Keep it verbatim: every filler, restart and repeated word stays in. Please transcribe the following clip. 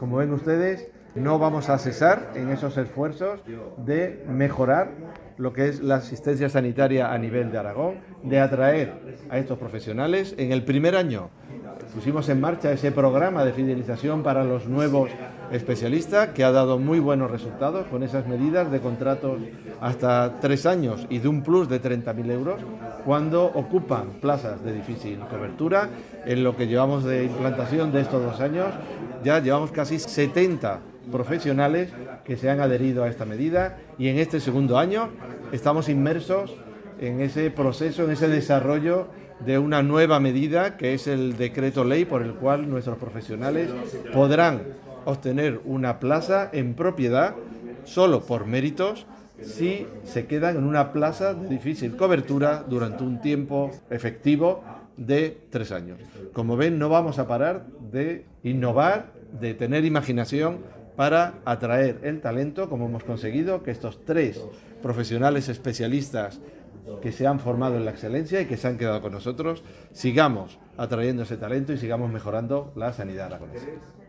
Como ven ustedes, no vamos a cesar en esos esfuerzos de mejorar lo que es la asistencia sanitaria a nivel de Aragón, de atraer a estos profesionales. En el primer año pusimos en marcha ese programa de fidelización para los nuevos especialistas que ha dado muy buenos resultados con esas medidas de contratos hasta tres años y de un plus de treinta mil euros cuando ocupan plazas de difícil cobertura. En lo que llevamos de implantación de estos dos años ya llevamos casi setenta profesionales que se han adherido a esta medida y en este segundo año estamos inmersos en ese proceso, en ese desarrollo de una nueva medida que es el decreto ley por el cual nuestros profesionales podrán obtener una plaza en propiedad solo por méritos si se quedan en una plaza de difícil cobertura durante un tiempo efectivo de tres años. Como ven, no vamos a parar de innovar, de tener imaginación para atraer el talento, como hemos conseguido que estos tres profesionales especialistas que se han formado en la excelencia y que se han quedado con nosotros, sigamos atrayendo ese talento y sigamos mejorando la sanidad aragonesa.